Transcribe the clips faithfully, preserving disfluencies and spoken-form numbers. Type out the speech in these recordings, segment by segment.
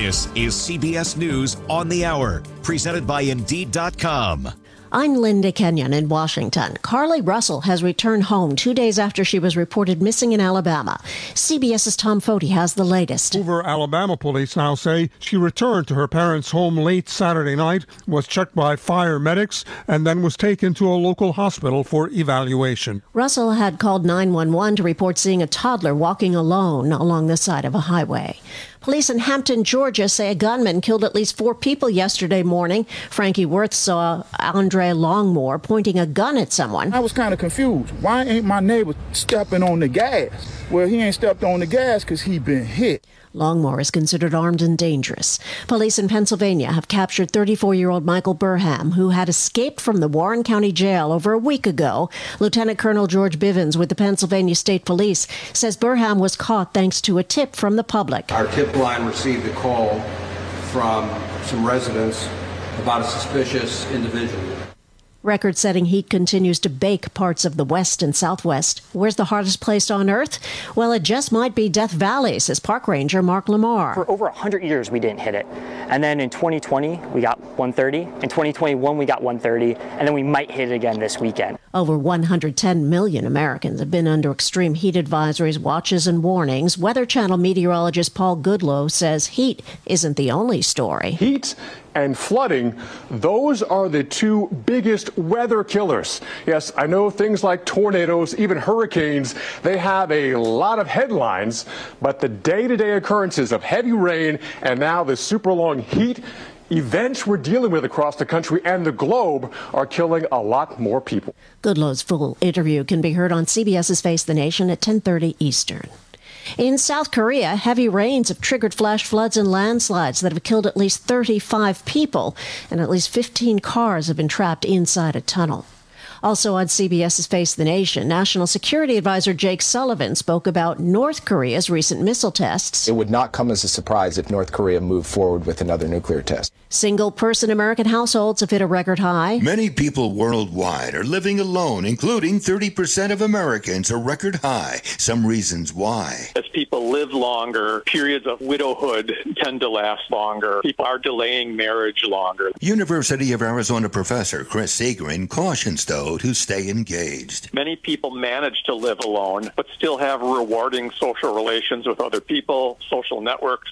This is C B S News on the Hour, presented by Indeed dot com. I'm Linda Kenyon in Washington. Carly Russell has returned home two days after she was reported missing in Alabama. CBS's Tom Foti has the latest. Hoover, Alabama police now say she returned to her parents' home late Saturday night, was checked by fire medics, and then was taken to a local hospital for evaluation. Russell had called nine one one to report seeing a toddler walking alone along the side of a highway. Police in Hampton, Georgia say a gunman killed at least four people yesterday morning. Frankie Worth saw Andre Longmore pointing a gun at someone. I was kind of confused. Why ain't my neighbor stepping on the gas? Well, he ain't stepped on the gas because he been hit. Longmore is considered armed and dangerous. Police in Pennsylvania have captured thirty-four-year-old Michael Burham, who had escaped from the Warren County Jail over a week ago. Lieutenant Colonel George Bivens with the Pennsylvania State Police says Burham was caught thanks to a tip from the public. Our tip line received a call from some residents about a suspicious individual. Record-setting heat continues to bake parts of the West and Southwest. Where's the hottest place on Earth? Well, it just might be Death Valley, says Park Ranger Mark Lamar. For over one hundred years, we didn't hit it. And then in twenty twenty, we got one thirty. In twenty twenty-one, we got one thirty. And then we might hit it again this weekend. Over one hundred ten million Americans have been under extreme heat advisories, watches, and warnings. Weather Channel meteorologist Paul Goodloe says heat isn't the only story. Heat and flooding, those are the two biggest weather killers. Yes, I know things like tornadoes, even hurricanes, they have a lot of headlines, but the day-to-day occurrences of heavy rain and now the super long heat events we're dealing with across the country and the globe are killing a lot more people. Goodloe's full interview can be heard on CBS's Face the Nation at ten thirty Eastern. In South Korea, heavy rains have triggered flash floods and landslides that have killed at least thirty-five people, and at least fifteen cars have been trapped inside a tunnel. Also on CBS's Face the Nation, National Security Advisor Jake Sullivan spoke about North Korea's recent missile tests. It would not come as a surprise if North Korea moved forward with another nuclear test. Single-person American households have hit a record high. Many people worldwide are living alone, including thirty percent of Americans, a record high. Some reasons why. As people live longer, periods of widowhood tend to last longer. People are delaying marriage longer. University of Arizona professor Chris Segrin cautions, though, to stay engaged. Many people manage to live alone, but still have rewarding social relations with other people, social networks.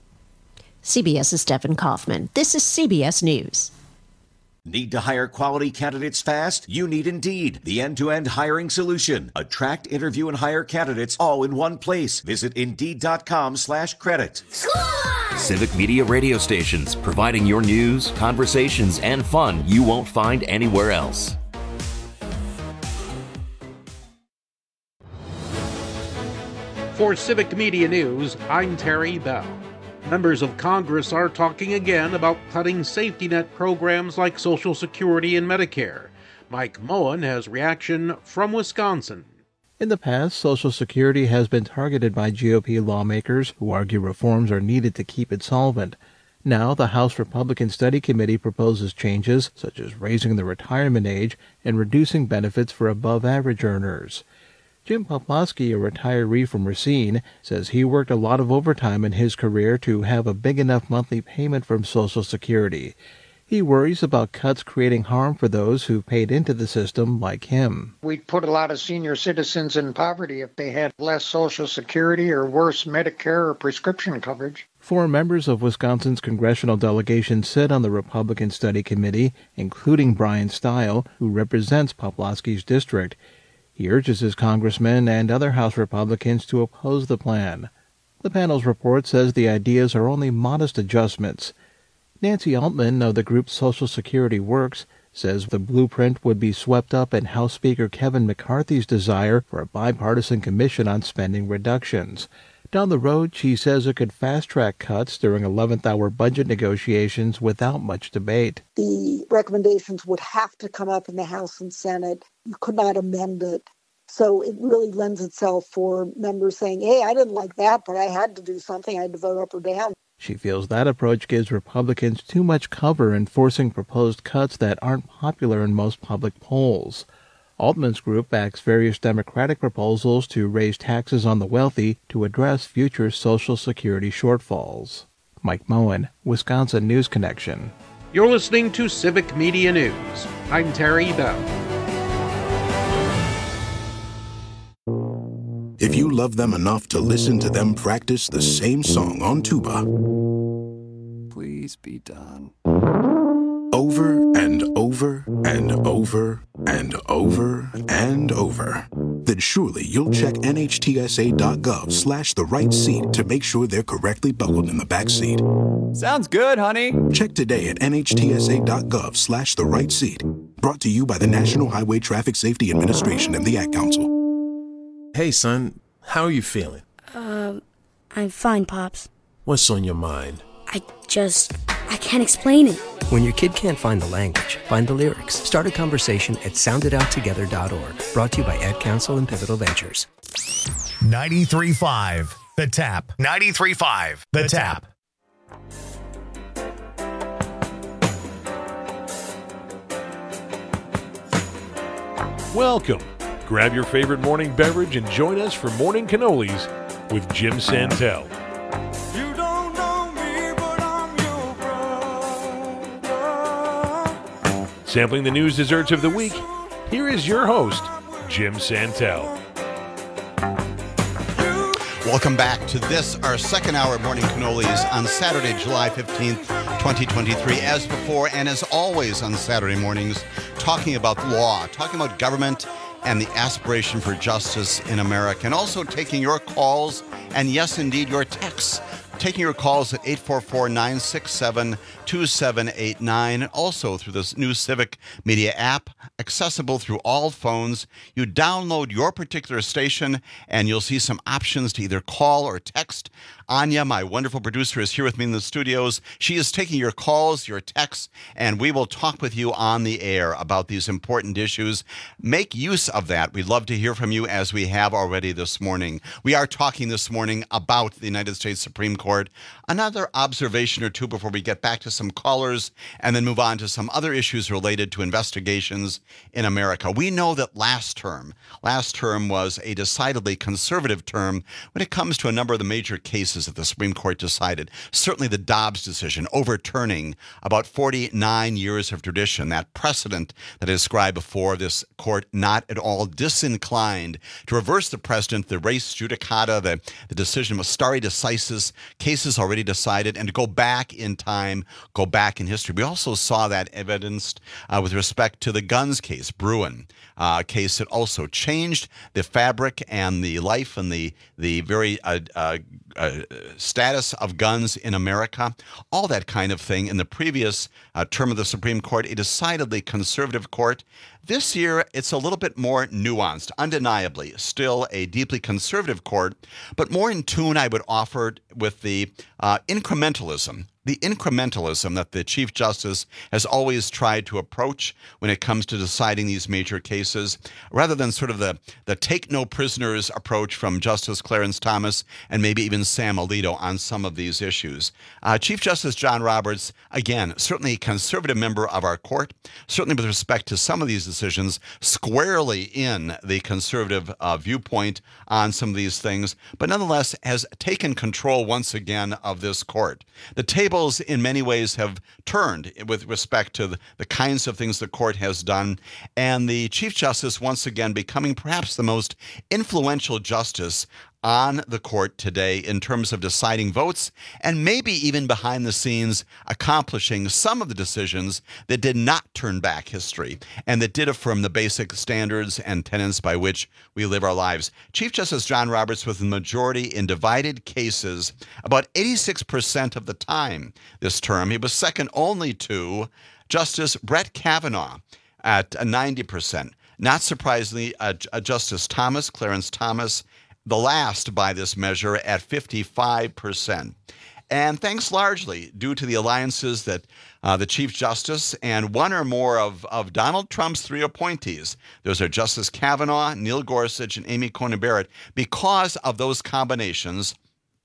CBS's Stephen Kaufman. This is C B S News. Need to hire quality candidates fast? You need Indeed, the end-to-end hiring solution. Attract, interview, and hire candidates all in one place. Visit Indeed.com slash credit. Civic Media radio stations, providing your news, conversations, and fun you won't find anywhere else. For Civic Media News, I'm Terry Bell. Members of Congress are talking again about cutting safety net programs like Social Security and Medicare. Mike Moen has reaction from Wisconsin. In the past, Social Security has been targeted by G O P lawmakers who argue reforms are needed to keep it solvent. Now, the House Republican Study Committee proposes changes, such as raising the retirement age and reducing benefits for above-average earners. Jim Poplawski, a retiree from Racine, says he worked a lot of overtime in his career to have a big enough monthly payment from Social Security. He worries about cuts creating harm for those who paid into the system like him. We'd put a lot of senior citizens in poverty if they had less Social Security or worse Medicare or prescription coverage. Four members of Wisconsin's congressional delegation sit on the Republican Study Committee, including Brian Stile, who represents Poplawski's district. He urges his congressmen and other House Republicans to oppose the plan. The panel's report says the ideas are only modest adjustments. Nancy Altman of the group Social Security Works says the blueprint would be swept up in House Speaker Kevin McCarthy's desire for a bipartisan commission on spending reductions. Down the road, she says it could fast-track cuts during eleventh hour budget negotiations without much debate. The recommendations would have to come up in the House and Senate. You could not amend it. So it really lends itself for members saying, hey, I didn't like that, but I had to do something. I had to vote up or down. She feels that approach gives Republicans too much cover in forcing proposed cuts that aren't popular in most public polls. Altman's group backs various Democratic proposals to raise taxes on the wealthy to address future Social Security shortfalls. Mike Moen, Wisconsin News Connection. You're listening to Civic Media News. I'm Terry Bell. If you love them enough to listen to them practice the same song on tuba, please be done. Over and over and over and over and over, then surely you'll check nhtsa.gov slash the right seat to make sure they're correctly buckled in the back seat. Sounds good, honey. Check today at nhtsa.gov slash the right seat. Brought to you by the National Highway Traffic Safety Administration and the Ad Council. Hey, son, how are you feeling? Um, I'm fine, Pops. What's on your mind? I just, I can't explain it. When your kid can't find the language, find the lyrics. Start a conversation at sound it out together dot org. Brought to you by Ad Council and Pivotal Ventures. ninety-three point five The Tap. ninety-three point five The Tap. Welcome. Grab your favorite morning beverage and join us for Morning Cannolis with Jim Santel. You don't know me, but I'm your brother. Sampling the news desserts of the week, here is your host, Jim Santel. Welcome back to this, our second hour of Morning Cannolis on Saturday, July fifteenth, twenty twenty-three. As before, and as always on Saturday mornings, talking about law, talking about government and the aspiration for justice in America, and also taking your calls and, yes, indeed, your texts. Taking your calls at eight four four, nine six seven, two seven eight nine, and also through this new Civic Media app, accessible through all phones. You download your particular station, and you'll see some options to either call or text. Anya, my wonderful producer, is here with me in the studios. She is taking your calls, your texts, and we will talk with you on the air about these important issues. Make use of that. We'd love to hear from you, as we have already this morning. We are talking this morning about the United States Supreme Court. Another observation or two before we get back to some callers and then move on to some other issues related to investigations in America. We know that last term, last term was a decidedly conservative term when it comes to a number of the major cases that the Supreme Court decided. Certainly the Dobbs decision, overturning about forty-nine years of tradition, that precedent that is described before this court, not at all disinclined to reverse the precedent, the res judicata, the, the decision was stare decisis, cases already decided, and to go back in time, go back in history. We also saw that evidenced uh, with respect to the guns case, Bruen, uh, a case that also changed the fabric and the life and the, the very uh, uh, uh, status of guns in America, all that kind of thing. In the previous uh, term of the Supreme Court, a decidedly conservative court. This year, it's a little bit more nuanced, undeniably, still a deeply conservative court, but more in tune, I would offer, with the uh, incrementalism, the incrementalism that the Chief Justice has always tried to approach when it comes to deciding these major cases, rather than sort of the, the take-no-prisoners approach from Justice Clarence Thomas and maybe even Sam Alito on some of these issues. Uh, Chief Justice John Roberts, again, certainly a conservative member of our court, certainly with respect to some of these decisions, squarely in the conservative uh, viewpoint on some of these things, but nonetheless has taken control once again of this court. The tables in many ways have turned with respect to the, the kinds of things the court has done, and the Chief Justice once again becoming perhaps the most influential justice on the court today in terms of deciding votes, and maybe even behind the scenes accomplishing some of the decisions that did not turn back history and that did affirm the basic standards and tenets by which we live our lives. Chief Justice John Roberts with the majority in divided cases about eighty-six percent of the time this term. He was second only to Justice Brett Kavanaugh at ninety percent. Not surprisingly, uh, Justice Thomas, Clarence Thomas, the last by this measure at fifty-five percent. And thanks largely due to the alliances that uh, the Chief Justice and one or more of, of Donald Trump's three appointees, those are Justice Kavanaugh, Neil Gorsuch, and Amy Coney Barrett, because of those combinations,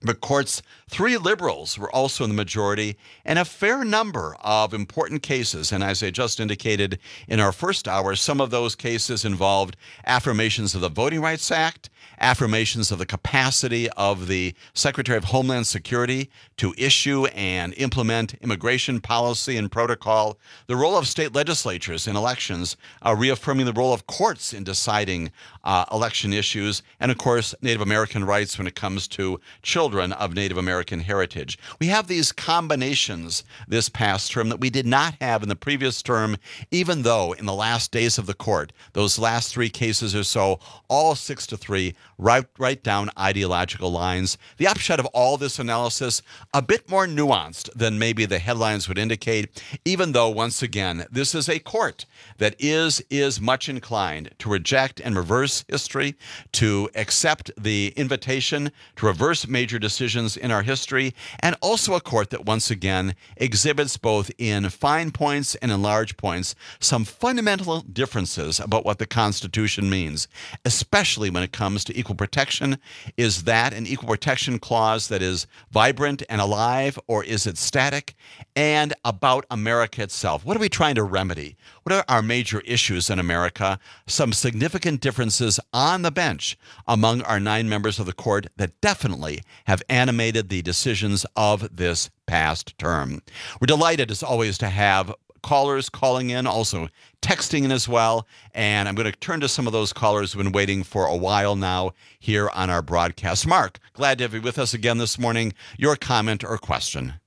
But courts, three liberals were also in the majority, and a fair number of important cases. And as I just indicated in our first hour, some of those cases involved affirmations of the Voting Rights Act, affirmations of the capacity of the Secretary of Homeland Security to issue and implement immigration policy and protocol, the role of state legislatures in elections, uh, reaffirming the role of courts in deciding uh, election issues, and of course, Native American rights when it comes to children of Native American heritage. We have these combinations this past term that we did not have in the previous term, even though in the last days of the court, those last three cases or so, all six to three, right, right down ideological lines. The upshot of all this analysis, a bit more nuanced than maybe the headlines would indicate, even though, once again, this is a court that is, is much inclined to reject and reverse history, to accept the invitation to reverse major decisions in our history, and also a court that, once again, exhibits both in fine points and in large points some fundamental differences about what the Constitution means, especially when it comes to equal protection. Is that an equal protection clause that is vibrant and alive, or is it static? And about America itself. What are we trying to remedy? What are our major issues in America? Some significant differences on the bench among our nine members of the court that definitely have animated the decisions of this past term. We're delighted, as always, to have callers calling in, also texting in as well. And I'm going to turn to some of those callers who've been waiting for a while now here on our broadcast. Mark, glad to have you with us again this morning. Your comment or question?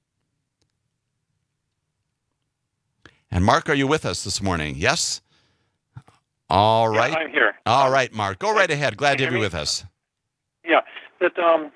And Mark, are you with us this morning? Yes? All right. Yeah, I'm here. All right, Mark. Go right ahead. Glad to have you with us. Yeah, that um,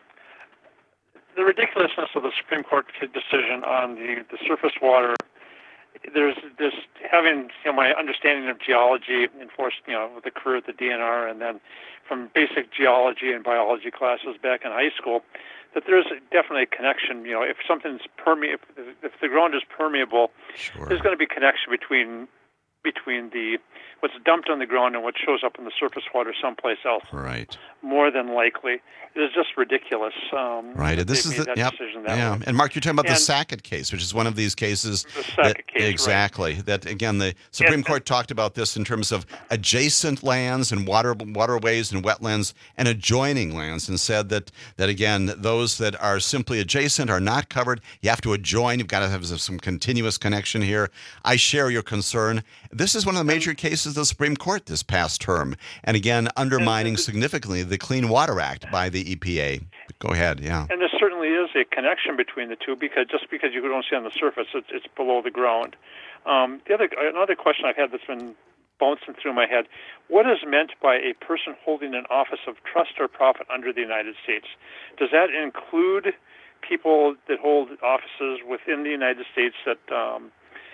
the ridiculousness of the Supreme Court decision on the, the surface water. There's this having you know my understanding of geology enforced you know with the career at the D N R and then from basic geology and biology classes back in high school, that there's definitely a connection. You know, if something's permeable, if the ground is permeable, sure, there's going to be a connection between between the what's dumped on the ground and what shows up in the surface water someplace else. Right. More than likely, it is just ridiculous. Um, right. And this is the yep, yeah. Way. And Mark, you're talking about and the Sackett case, which is one of these cases. The Sackett that, case, exactly. Right. That again, the Supreme and, Court talked about this in terms of adjacent lands and water waterways and wetlands and adjoining lands, and said that that again, those that are simply adjacent are not covered. You have to adjoin. You've got to have some continuous connection here. I share your concern. This is one of the major cases of the Supreme Court this past term, and again, undermining significantly the Clean Water Act by the E P A. Go ahead, yeah. And there certainly is a connection between the two, because just because you don't see on the surface, it's, it's below the ground. Um, the other another question I've had that's been bouncing through my head: what is meant by a person holding an office of trust or profit under the United States? Does that include people that hold offices within the United States that um,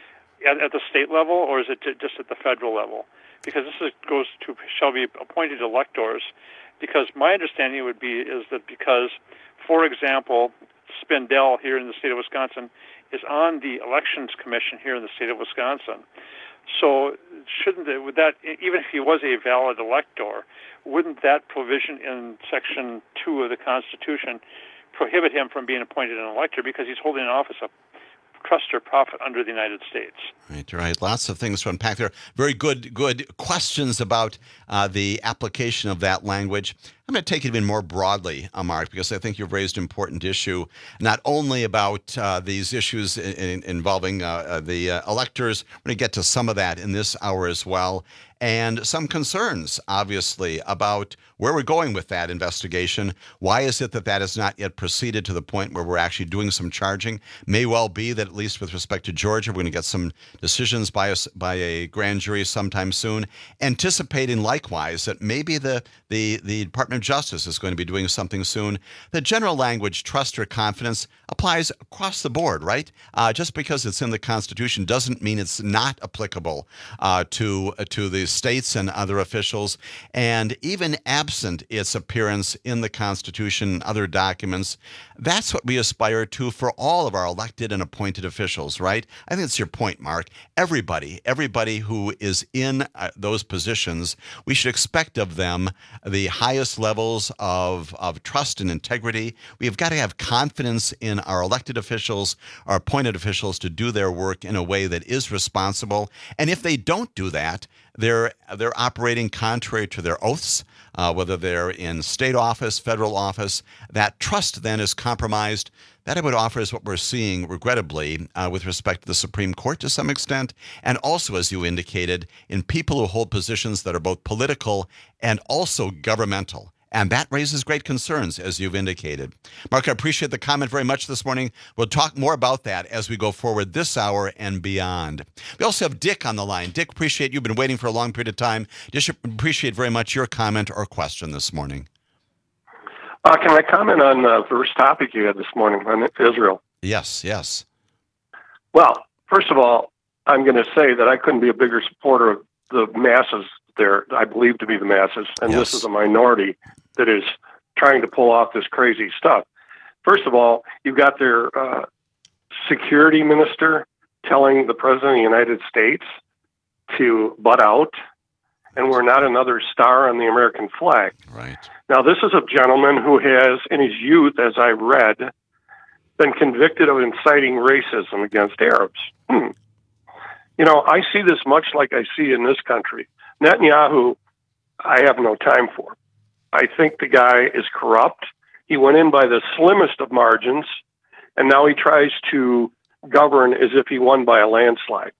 at, at the state level, or is it just at the federal level? Because this is, goes to shall be appointed electors. Because my understanding would be is that because, for example, Spindell here in the state of Wisconsin is on the Elections Commission here in the state of Wisconsin. So shouldn't it, would that, even if he was a valid elector, wouldn't that provision in Section two of the Constitution prohibit him from being appointed an elector because he's holding an office of trust or profit under the United States? Right, right. Lots of things to unpack there. Very good, good questions about uh, the application of that language. I'm going to take it even more broadly, uh, Mark, because I think you've raised an important issue, not only about uh, these issues in, in, involving uh, the uh, electors. We're going to get to some of that in this hour as well, and some concerns, obviously, about where we're going with that investigation. Why is it that that has not yet proceeded to the point where we're actually doing some charging? May well be that, at least with respect to Georgia, we're going to get some decisions by a, by a grand jury sometime soon, anticipating likewise that maybe the, the, the Department of Justice is going to be doing something soon. The general language, trust or confidence, applies across the board, right? Uh, just because it's in the Constitution doesn't mean it's not applicable uh, to, uh, to the states and other officials. And even absent its appearance in the Constitution and other documents, that's what we aspire to for all of our elected and appointed officials, right? I think that's your point, Mark. Everybody, everybody who is in uh, those positions, we should expect of them the highest level levels of, of trust and integrity. We've got to have confidence in our elected officials, our appointed officials, to do their work in a way that is responsible. And if they don't do that, they're they're operating contrary to their oaths, uh, whether they're in state office, federal office. That trust then is compromised. That, I would offer, is what we're seeing, regrettably, uh, with respect to the Supreme Court to some extent, and also, as you indicated, in people who hold positions that are both political and also governmental. And that raises great concerns, as you've indicated. Mark, I appreciate the comment very much this morning. We'll talk more about that as we go forward this hour and beyond. We also have Dick on the line. Dick, appreciate you've been waiting for a long period of time. Just appreciate very much your comment or question this morning. Uh, can I comment on the first topic you had this morning on Israel? Yes, yes. Well, first of all, I'm going to say that I couldn't be a bigger supporter of the masses there, I believe to be the masses, and yes. This is a minority that is trying to pull off this crazy stuff. First of all, you've got their uh, security minister telling the President of the United States to butt out, and we're not another star on the American flag. Right. Now, this is a gentleman who has, in his youth, as I read, been convicted of inciting racism against Arabs. Hmm. You know, I see this much like I see in this country. Netanyahu, I have no time for. I think the guy is corrupt. He went in by the slimmest of margins, and now he tries to govern as if he won by a landslide.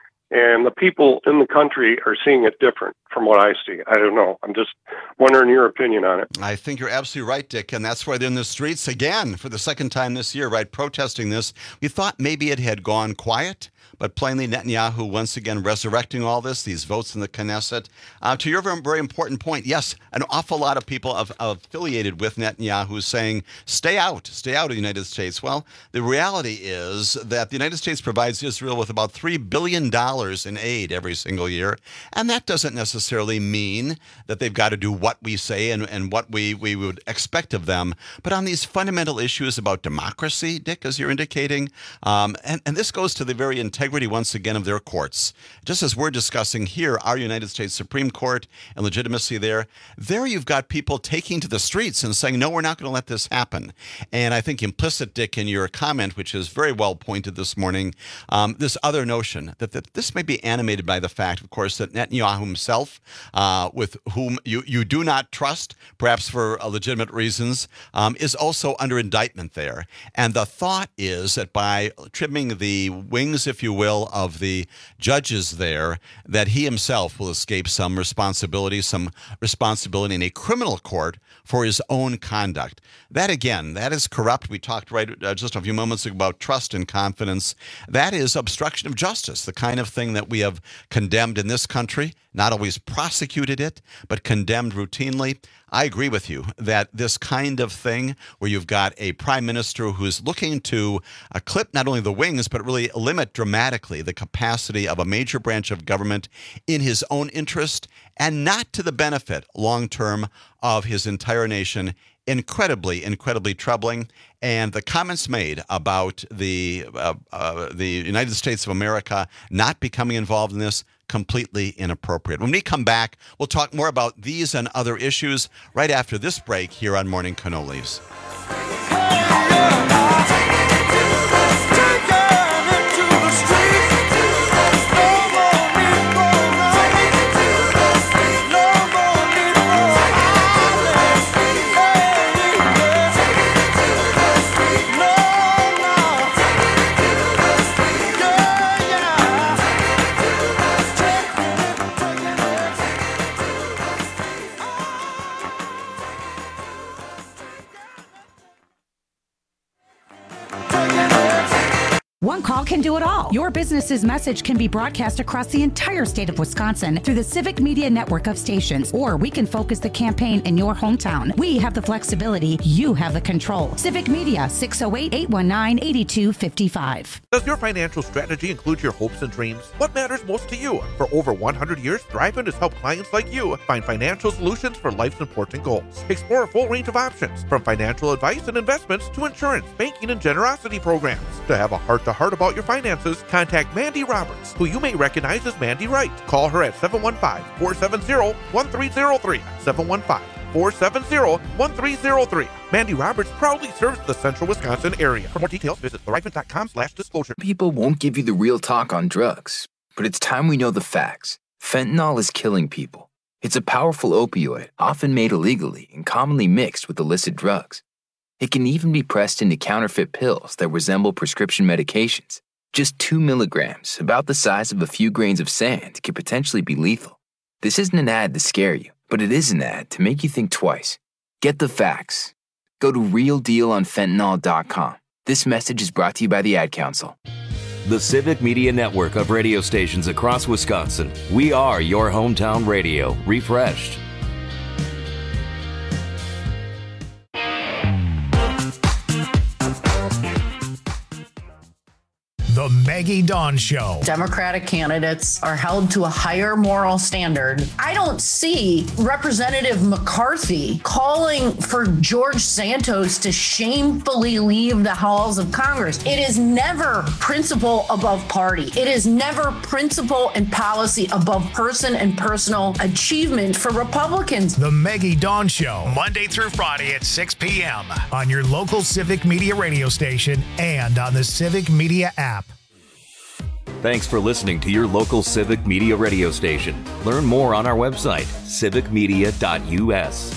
And the people in the country are seeing it different from what I see. I don't know. I'm just wondering your opinion on it. I think you're absolutely right, Dick. And that's why they're in the streets again for the second time this year, right, protesting this. We thought maybe it had gone quiet, but plainly Netanyahu once again resurrecting all this, these votes in the Knesset. Uh, to your very, very important point, yes, an awful lot of people of, affiliated with Netanyahu saying, stay out, stay out of the United States. Well, the reality is that the United States provides Israel with about three billion dollars in aid every single year. And that doesn't necessarily mean that they've got to do what we say and, and what we, we would expect of them. But on these fundamental issues about democracy, Dick, as you're indicating, um, and, and this goes to the very integrity, once again, of their courts. Just as we're discussing here, our United States Supreme Court and legitimacy there, there you've got people taking to the streets and saying, no, we're not going to let this happen. And I think implicit, Dick, in your comment, which is very well pointed this morning, um, this other notion that, that this may be animated by the fact, of course, that Netanyahu himself, uh, with whom you, you do not trust, perhaps for uh, legitimate reasons, um, is also under indictment there. And the thought is that by trimming the wings, if you will, of the judges there, that he himself will escape some responsibility, some responsibility in a criminal court for his own conduct. That, again, that is corrupt. We talked right uh, just a few moments ago about trust and confidence. That is obstruction of justice, the kind of thing that we have condemned in this country, not always prosecuted it, but condemned routinely. I agree with you that this kind of thing where you've got a prime minister who's looking to uh, clip not only the wings, but really limit dramatically the capacity of a major branch of government in his own interest and not to the benefit long-term of his entire nation, incredibly, incredibly troubling. And the comments made about the uh, uh, the United States of America not becoming involved in this, completely inappropriate. When we come back, we'll talk more about these and other issues right after this break here on Morning Cannolis. One call can do it all. Your business's message can be broadcast across the entire state of Wisconsin through the Civic Media network of stations, or we can focus the campaign in your hometown. We have the flexibility. You have the control. Civic Media, six oh eight, eight one nine, eight two five five. Does your financial strategy include your hopes and dreams? What matters most to you? For over one hundred years, Thrivent has helped clients like you find financial solutions for life's important goals. Explore a full range of options, from financial advice and investments to insurance, banking, and generosity programs. To have a heart-to-heart about your finances, contact Mandy Roberts, who you may recognize as Mandy Wright. Call her at seven one five, four seven zero, one three zero three, seven one five, four seven zero, one three zero three. Mandy Roberts proudly serves the central Wisconsin area. For more details, visit thriveant.com slash disclosure. People won't give you the real talk on drugs, but it's time we know the facts. Fentanyl is killing people. It's a powerful opioid, often made illegally and commonly mixed with illicit drugs. It can even be pressed into counterfeit pills that resemble prescription medications. Just two milligrams, about the size of a few grains of sand, can potentially be lethal. This isn't an ad to scare you, but it is an ad to make you think twice. Get the facts. Go to real deal on fentanyl dot com. This message is brought to you by the Ad Council. The Civic Media Network of radio stations across Wisconsin. We are your hometown radio, refreshed. The Maggie Dawn Show. Democratic candidates are held to a higher moral standard. I don't see Representative McCarthy calling for George Santos to shamefully leave the halls of Congress. It is never principle above party. It is never principle and policy above person and personal achievement for Republicans. The Maggie Dawn Show, Monday through Friday at six p.m. on your local Civic Media radio station and on the Civic Media app. Thanks for listening to your local Civic Media radio station. Learn more on our website, civic media dot u s.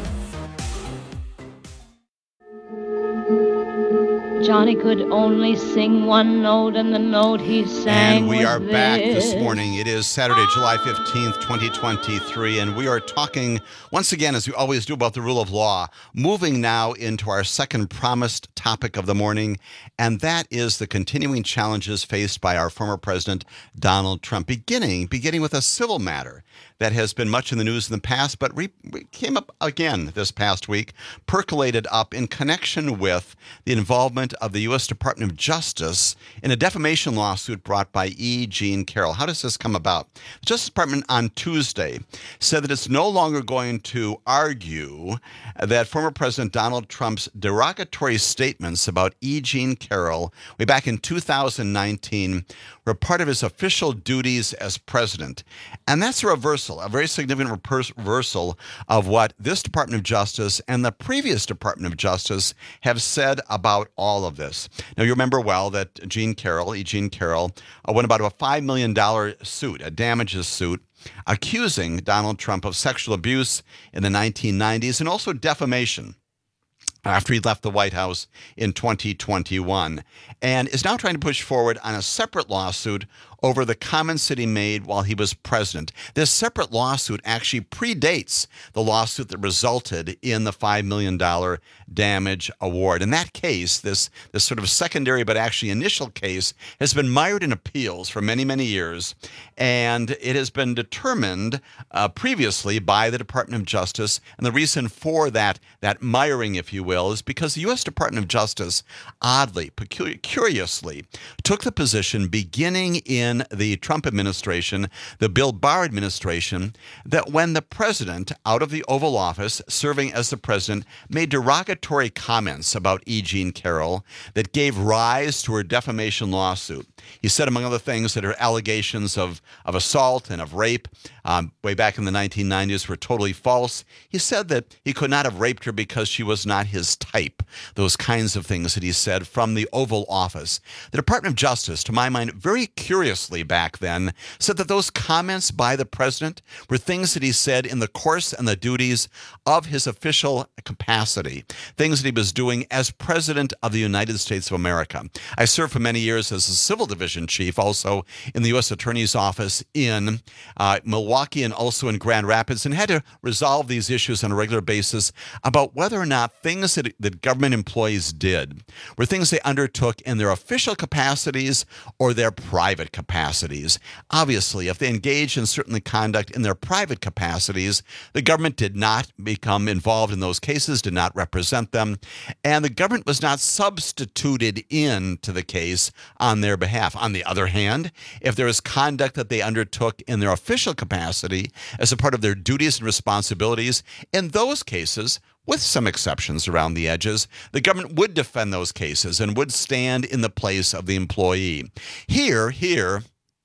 Johnny could only sing one note, and the note he sang And we was are back this this. morning. It is Saturday, July fifteenth, twenty twenty-three, and we are talking, once again, as we always do, about the rule of law, moving now into our second promised topic of the morning, and that is the continuing challenges faced by our former president, Donald Trump, beginning, beginning with a civil matter that has been much in the news in the past, but re- came up again this past week, percolated up in connection with the involvement of the U S Department of Justice in a defamation lawsuit brought by E. Jean Carroll. How does this come about? The Justice Department on Tuesday said that it's no longer going to argue that former President Donald Trump's derogatory statements about E. Jean Carroll way back in two thousand nineteen were part of his official duties as president. And that's a reversal, a very significant reversal of what this Department of Justice and the previous Department of Justice have said about all of this. Now, you remember well that Jean Carroll, E. Jean Carroll, uh, went about a five million dollars suit, a damages suit, accusing Donald Trump of sexual abuse in the nineteen nineties and also defamation after he left the White House in twenty twenty-one, and is now trying to push forward on a separate lawsuit over the comments that he made while he was president. This separate lawsuit actually predates the lawsuit that resulted in the five million dollars damage award. In that case, this, this sort of secondary but actually initial case has been mired in appeals for many, many years, and it has been determined uh, previously by the Department of Justice, and the reason for that, that miring, if you will, is because the U S Department of Justice, oddly, peculiar, curiously, took the position beginning in In the Trump administration, the Bill Barr administration, that when the president, out of the Oval Office, serving as the president, made derogatory comments about E. Jean Carroll that gave rise to her defamation lawsuit. He said, among other things, that her allegations of, of assault and of rape um, way back in the nineteen nineties were totally false. He said that he could not have raped her because she was not his type. Those kinds of things that he said from the Oval Office. The Department of Justice, to my mind, very curiously back then, said that those comments by the president were things that he said in the course and the duties of his official capacity, things that he was doing as president of the United States of America. I served for many years as a civil division chief, also in the U S Attorney's Office in uh, Milwaukee and also in Grand Rapids, and had to resolve these issues on a regular basis about whether or not things that, that government employees did were things they undertook in their official capacities or their private capacities. Obviously, if they engaged in certain conduct in their private capacities, the government did not become involved in those cases, did not represent them, and the government was not substituted into the case on their behalf. On the other hand, if there is conduct that they undertook in their official capacity as a part of their duties and responsibilities, in those cases, with some exceptions around the edges, the government would defend those cases and would stand in the place of the employee. Here, here,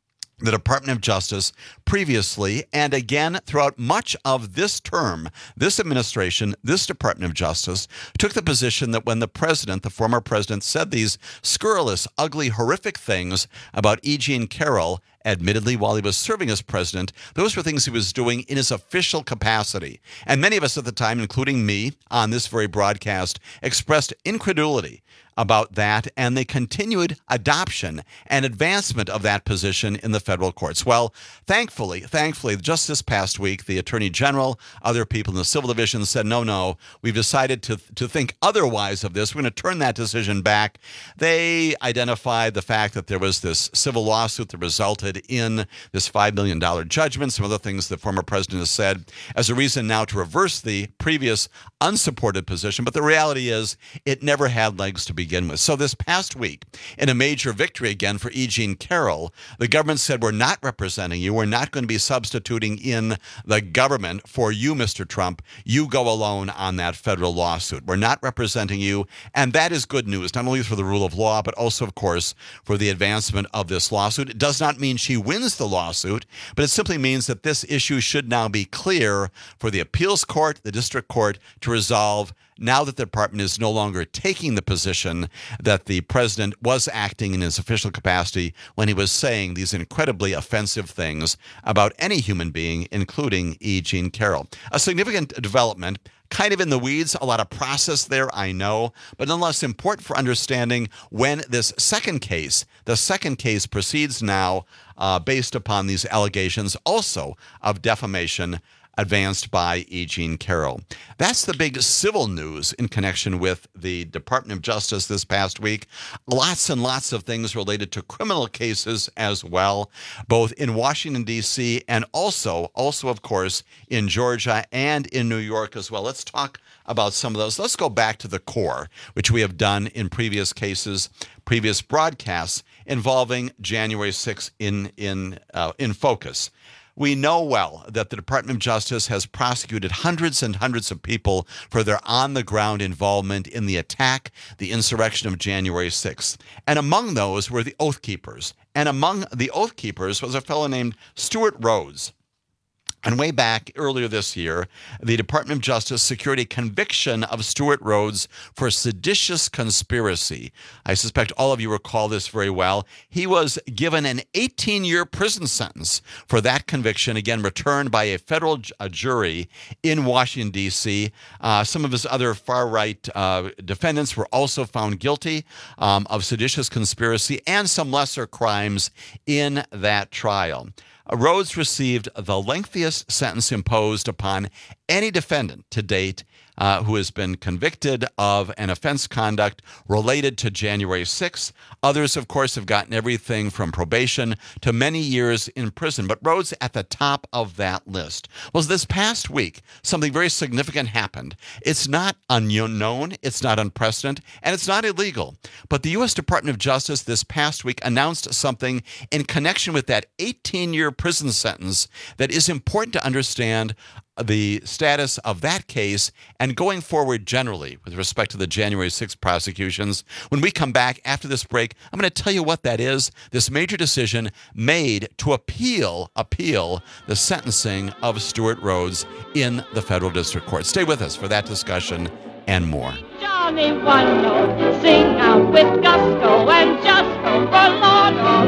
The Department of Justice previously and again throughout much of this term, this administration, this Department of Justice took the position that when the president, the former president, said these scurrilous, ugly, horrific things about E. Jean Carroll, admittedly while he was serving as president, those were things he was doing in his official capacity. And many of us at the time, including me on this very broadcast, expressed incredulity about that and the continued adoption and advancement of that position in the federal courts. Well, thankfully, thankfully, just this past week, the Attorney General, other people in the civil division said, no, no, we've decided to, to think otherwise of this. We're going to turn that decision back. They identified the fact that there was this civil lawsuit that resulted in this five million dollars judgment, some other things the former president has said, as a reason now to reverse the previous unsupported position. But the reality is it never had legs to begin with. So this past week, in a major victory again for E. Jean Carroll, the government said, we're not representing you. We're not going to be substituting in the government for you, Mister Trump. You go alone on that federal lawsuit. We're not representing you. And that is good news, not only for the rule of law, but also, of course, for the advancement of this lawsuit. It does not mean she wins the lawsuit, but it simply means that this issue should now be clear for the appeals court, the district court, to resolve now that the department is no longer taking the position that the president was acting in his official capacity when he was saying these incredibly offensive things about any human being, including E. Jean Carroll. A significant development, kind of in the weeds, a lot of process there, I know, but nonetheless important for understanding when this second case, the second case proceeds now uh, based upon these allegations also of defamation advanced by E. Jean Carroll. That's the big civil news in connection with the Department of Justice this past week. Lots and lots of things related to criminal cases as well, both in Washington, D C, and also, also, of course, in Georgia and in New York as well. Let's talk about some of those. Let's go back to the core, which we have done in previous cases, previous broadcasts involving January sixth in, in, uh, in focus. We know well that the Department of Justice has prosecuted hundreds and hundreds of people for their on-the-ground involvement in the attack, the insurrection of January sixth. And among those were the Oath Keepers. And among the Oath Keepers was a fellow named Stewart Rhodes. And way back earlier this year, the Department of Justice secured a conviction of Stewart Rhodes for seditious conspiracy. I suspect all of you recall this very well. He was given an eighteen-year prison sentence for that conviction, again, returned by a federal a jury in Washington, D C. Uh, some of his other far-right uh, defendants were also found guilty um, of seditious conspiracy and some lesser crimes in that trial. Rhodes received the lengthiest sentence imposed upon any defendant to date uh, who has been convicted of an offense conduct related to January sixth. Others, of course, have gotten everything from probation to many years in prison. But Rhodes at the top of that list. Well, this past week, something very significant happened. It's not unknown, it's not unprecedented, and it's not illegal. But the U S Department of Justice this past week announced something in connection with that eighteen-year prison sentence that is important to understand the status of that case and going forward generally with respect to the January sixth prosecutions. When we come back after this break, I'm going to tell you what that is, this major decision made to appeal, appeal the sentencing of Stewart Rhodes in the federal district court. Stay with us for that discussion and more. Johnny one note, sing out with gusto and just go for Lord all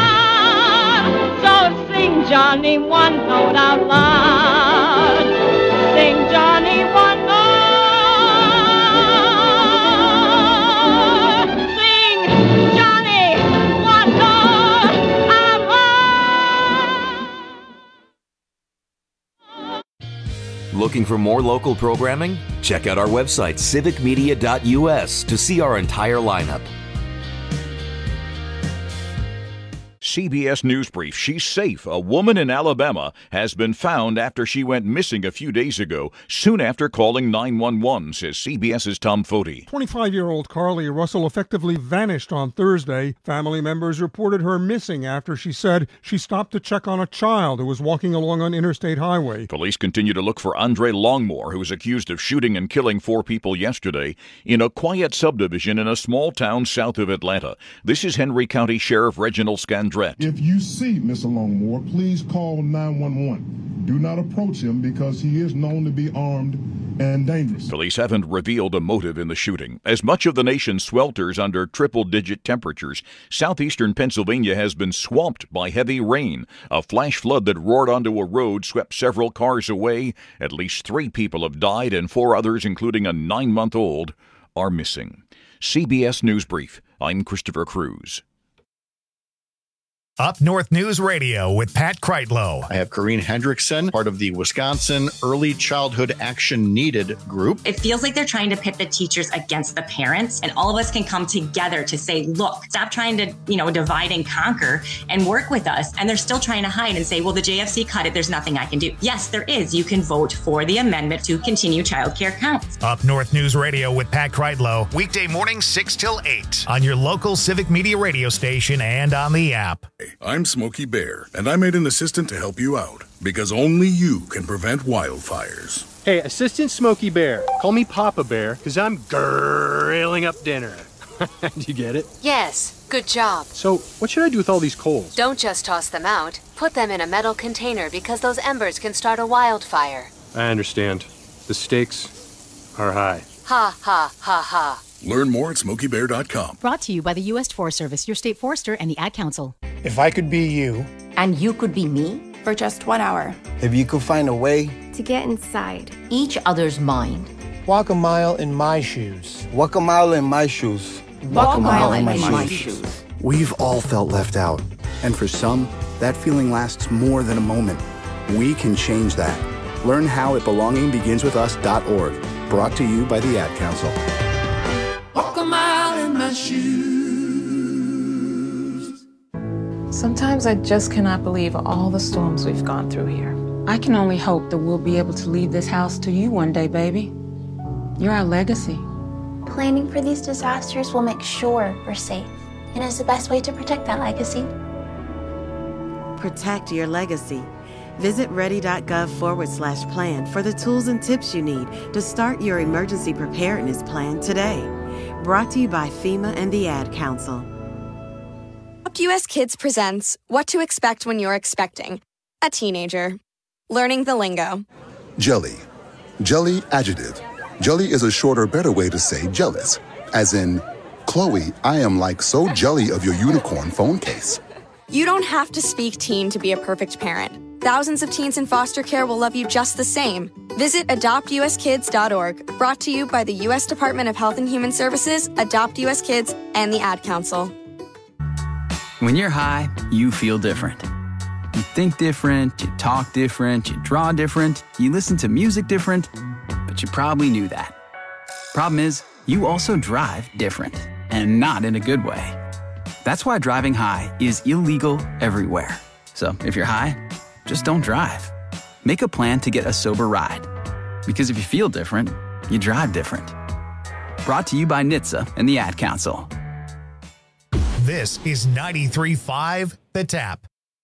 across. So sing Johnny one note out loud. Sing Johnny one note. Sing Johnny one note out loud. Looking for more local programming? Check out our website, civic media dot u s, to see our entire lineup. C B S News Brief. She's safe. A woman in Alabama has been found after she went missing a few days ago, soon after calling nine one one, says CBS's Tom Foti. twenty-five-year-old Carly Russell effectively vanished on Thursday. Family members reported her missing after she said she stopped to check on a child who was walking along an interstate highway. Police continue to look for Andre Longmore, who was accused of shooting and killing four people yesterday in a quiet subdivision in a small town south of Atlanta. This is Henry County Sheriff Reginald Scandrell threat. If you see Mister Longmore, please call nine one one. Do not approach him because he is known to be armed and dangerous. Police haven't revealed a motive in the shooting. As much of the nation swelters under triple-digit temperatures, southeastern Pennsylvania has been swamped by heavy rain. A flash flood that roared onto a road swept several cars away. At least three people have died, and four others, including a nine-month-old, are missing. C B S News Brief. I'm Christopher Cruz. Up North News Radio with Pat Kreitlow. I have Corrine Hendrickson, part of the Wisconsin Early Childhood Action Needed group. It feels like they're trying to pit the teachers against the parents, and all of us can come together to say, look, stop trying to, you know, divide and conquer and work with us. And they're still trying to hide and say, well, the J F C cut it. There's nothing I can do. Yes, there is. You can vote for the amendment to continue childcare counts. Up North News Radio with Pat Kreitlow. Weekday morning, six till eight on your local Civic Media radio station and on the app. I'm Smokey Bear, and I made an assistant to help you out, because only you can prevent wildfires. Hey, Assistant Smokey Bear. Call me Papa Bear, because I'm grilling up dinner. Do you get it? Yes, good job. So, what should I do with all these coals? Don't just toss them out. Put them in a metal container because those embers can start a wildfire. I understand. The stakes are high. Ha, ha, ha, ha. Learn more at smokey bear dot com. Brought to you by the U S Forest Service, your state forester, and the Ad Council. If I could be you. And you could be me? For just one hour. If you could find a way. To get inside. Each other's mind. Walk a mile in my shoes. Walk a mile in my shoes. Walk, Walk a mile, mile in my, my shoes. shoes. We've all felt left out. And for some, that feeling lasts more than a moment. We can change that. Learn how at belonging begins with us dot org. Brought to you by the Ad Council. Walk a mile in my shoes. Sometimes I just cannot believe all the storms we've gone through here. I can only hope that we'll be able to leave this house to you one day, baby. You're our legacy. Planning for these disasters will make sure we're safe, and is the best way to protect that legacy. Protect your legacy. Visit ready.gov forward slash plan for the tools and tips you need to start your emergency preparedness plan today. Brought to you by FEMA and the Ad Council. Adopt U S Kids presents What to Expect When You're Expecting a Teenager. Learning the lingo. Jelly. Jelly adjective. Jelly is a shorter, better way to say jealous. As in, Chloe, I am like so jelly of your unicorn phone case. You don't have to speak teen to be a perfect parent. Thousands of teens in foster care will love you just the same. Visit adopt u s kids dot org. Brought to you by the U S Department of Health and Human Services, Adopt U S Kids, and the Ad Council. When you're high, you feel different. You think different, you talk different, you draw different, you listen to music different, but you probably knew that. Problem is, you also drive different, and not in a good way. That's why driving high is illegal everywhere. So if you're high, just don't drive. Make a plan to get a sober ride. Because if you feel different, you drive different. Brought to you by N H T S A and the Ad Council. This is ninety-three point five The Tap.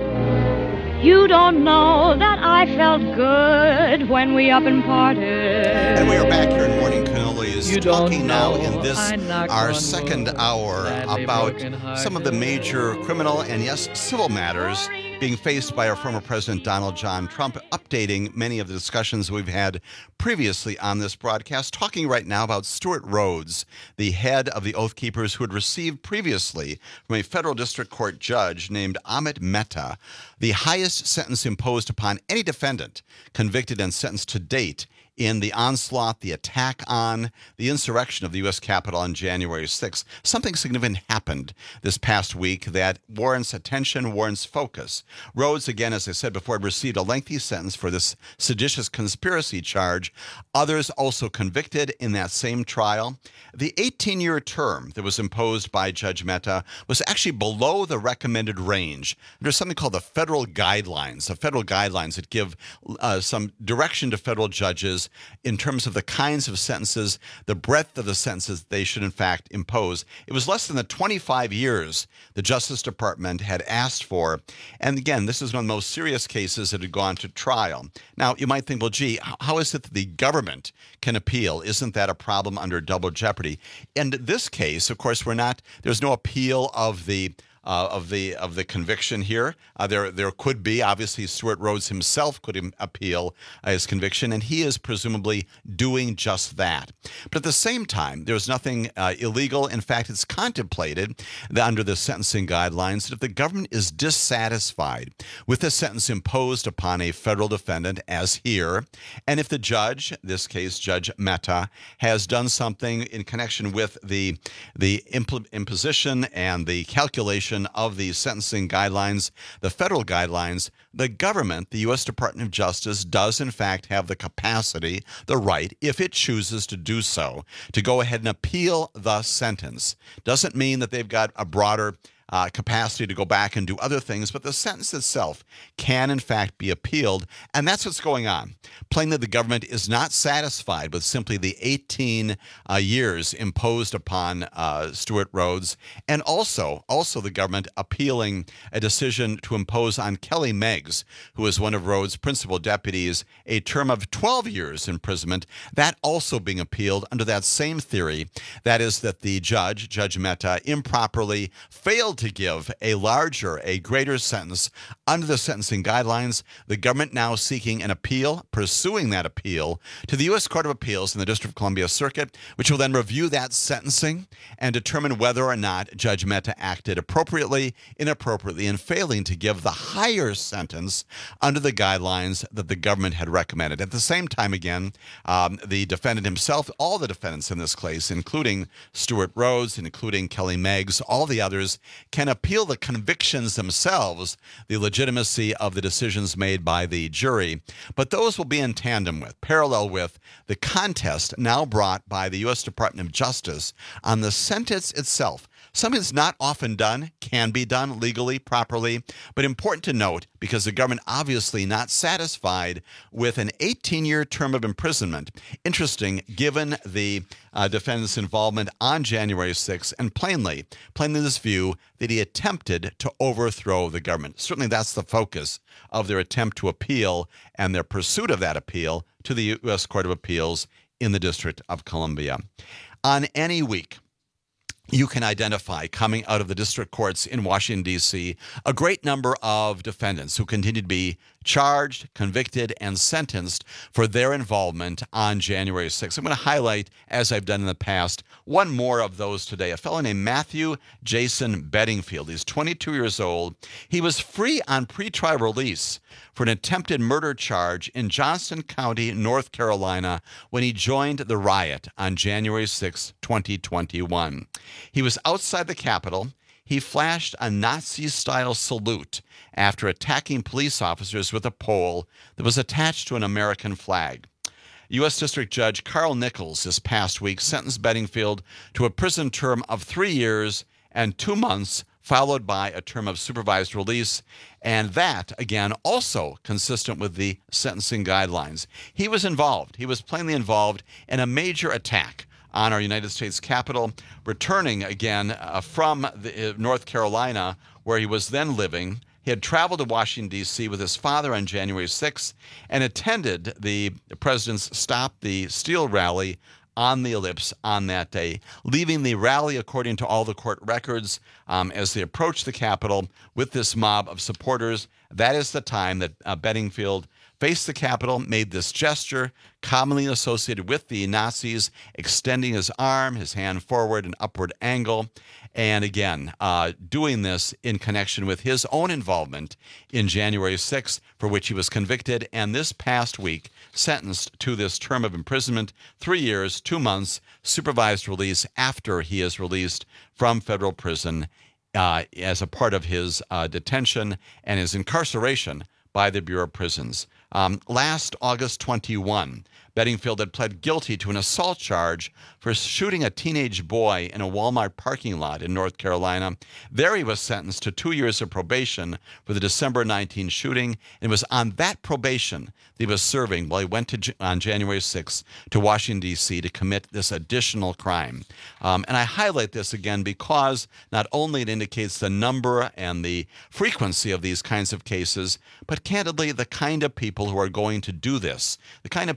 You don't know that I felt good when we up and parted. And we are back here in Morning Cannolis, talking now in this, our second hour, about some of the major criminal and, yes, civil matters being faced by our former President Donald John Trump, updating many of the discussions we've had previously on this broadcast, talking right now about Stewart Rhodes, the head of the Oath Keepers, who had received previously from a federal district court judge named Amit Mehta the highest sentence imposed upon any defendant convicted and sentenced to date in the onslaught, the attack on, the insurrection of the U S Capitol on January sixth. Something significant happened this past week that warrants attention, warrants focus. Rhodes, again, as I said before, received a lengthy sentence for this seditious conspiracy charge. Others also convicted in that same trial. The eighteen-year term that was imposed by Judge Mehta was actually below the recommended range. There's something called the federal guidelines, the federal guidelines that give uh, some direction to federal judges in terms of the kinds of sentences, the breadth of the sentences they should in fact impose. It was less than the twenty-five years the Justice Department had asked for. And again, this is one of the most serious cases that had gone to trial. Now, you might think, well, gee, how is it that the government can appeal? Isn't that a problem under double jeopardy? In this case, of course, we're not, there's no appeal of the uh, of the of the conviction here. Uh, there there could be, obviously, Stewart Rhodes himself could im- appeal uh, his conviction, and he is presumably doing just that. But at the same time, there's nothing uh, illegal. In fact, it's contemplated that under the sentencing guidelines that if the government is dissatisfied with the sentence imposed upon a federal defendant, as here, and if the judge, this case Judge Mehta, has done something in connection with the the impl- imposition and the calculation of the sentencing guidelines, the federal guidelines, the government, the U S Department of Justice, does in fact have the capacity, the right, if it chooses to do so, to go ahead and appeal the sentence. Doesn't mean that they've got a broader Uh, capacity to go back and do other things, but the sentence itself can in fact be appealed, and that's what's going on. Plainly, the government is not satisfied with simply the eighteen uh, years imposed upon uh, Stewart Rhodes, and also, also the government appealing a decision to impose on Kelly Meggs, who was one of Rhodes' principal deputies, a term of twelve years imprisonment. That also being appealed under that same theory, that is that the judge, Judge Mehta, improperly failed to give a larger, a greater sentence under the sentencing guidelines. The government now seeking an appeal, pursuing that appeal to the U S Court of Appeals in the District of Columbia Circuit, which will then review that sentencing and determine whether or not Judge Mehta acted appropriately, inappropriately, in failing to give the higher sentence under the guidelines that the government had recommended. At the same time, again, um, the defendant himself, all the defendants in this case, including Stewart Rhodes, including Kelly Meggs, all the others, can appeal the convictions themselves, the legitimacy of the decisions made by the jury. But those will be in tandem with, parallel with, the contest now brought by the U S Department of Justice on the sentence itself. Something that's not often done, can be done legally, properly, but important to note because the government obviously not satisfied with an eighteen-year term of imprisonment. Interesting, given the uh, defendant's involvement on January sixth, and plainly, plainly this view that he attempted to overthrow the government. Certainly that's the focus of their attempt to appeal and their pursuit of that appeal to the U S Court of Appeals in the District of Columbia. On any week, you can identify, coming out of the district courts in Washington, D C, a great number of defendants who continue to be charged, convicted, and sentenced for their involvement on January sixth. I'm going to highlight, as I've done in the past, one more of those today. A fellow named Matthew Jason Bedingfield. He's twenty-two years old. He was free on pretrial release for an attempted murder charge in Johnston County, North Carolina, when he joined the riot on January sixth, twenty twenty-one. He was outside the Capitol. He flashed a Nazi-style salute after attacking police officers with a pole that was attached to an American flag. U S District Judge Carl Nichols this past week sentenced Bedingfield to a prison term of three years and two months, followed by a term of supervised release, and that, again, also consistent with the sentencing guidelines. He was involved. He was plainly involved in a major attack on our United States Capitol, returning again uh, from the, uh, North Carolina, where he was then living. He had traveled to Washington, D C with his father on January sixth and attended the president's Stop the Steal rally on the Ellipse on that day, leaving the rally, according to all the court records, um, as they approached the Capitol with this mob of supporters. That is the time that uh, Bedingfield faced the Capitol, made this gesture commonly associated with the Nazis, extending his arm, his hand forward, an upward angle, and again, uh, doing this in connection with his own involvement in January sixth, for which he was convicted, and this past week sentenced to this term of imprisonment, three years, two months, supervised release after he is released from federal prison uh, as a part of his uh, detention and his incarceration by the Bureau of Prisons. Um, last August twenty-first, Bedingfield had pled guilty to an assault charge for shooting a teenage boy in a Walmart parking lot in North Carolina. There he was sentenced to two years of probation for the December nineteenth shooting. It was on that probation that he was serving while he went to on January sixth to Washington, D C to commit this additional crime. Um, and I highlight this again because not only it indicates the number and the frequency of these kinds of cases, but candidly the kind of people who are going to do this, the kind of people who are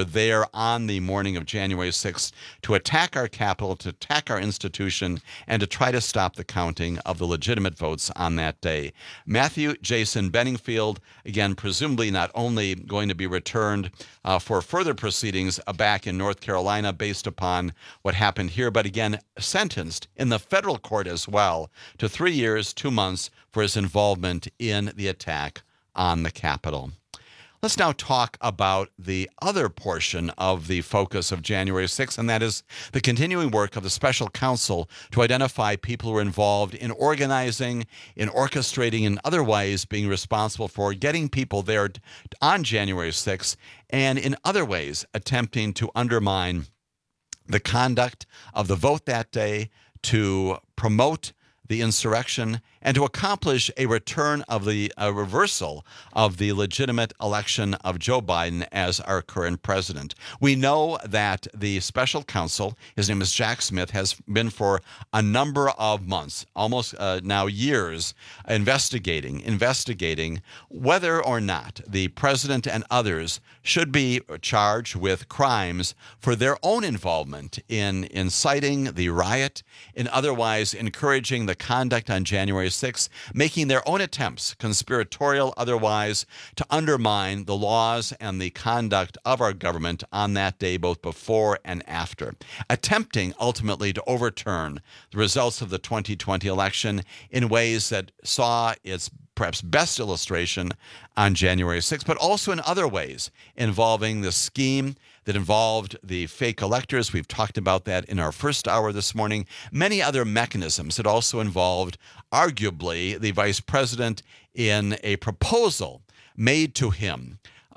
were there on the morning of January sixth to attack our Capitol, to attack our institution, and to try to stop the counting of the legitimate votes on that day. Matthew Jason Benningfield, again, presumably not only going to be returned uh, for further proceedings uh, back in North Carolina based upon what happened here, but again, sentenced in the federal court as well to three years, two months for his involvement in the attack on the Capitol. Let's now talk about the other portion of the focus of January sixth, and that is the continuing work of the special counsel to identify people who are involved in organizing, in orchestrating, and otherwise being responsible for getting people there on January sixth, and in other ways attempting to undermine the conduct of the vote that day, to promote the insurrection, and to accomplish a return of the a reversal of the legitimate election of Joe Biden as our current president. We know that the special counsel, his name is Jack Smith, has been for a number of months, almost uh, now years, investigating, investigating whether or not the president and others should be charged with crimes for their own involvement in inciting the riot, in otherwise encouraging the conduct on January sixth, making their own attempts, conspiratorial otherwise, to undermine the laws and the conduct of our government on that day, both before and after, attempting ultimately to overturn the results of the twenty twenty election in ways that saw its perhaps best illustration on January sixth, but also in other ways involving the scheme that involved the fake electors. We've talked about that in our first hour this morning. Many other mechanisms that also involved, arguably, the vice president in a proposal made to him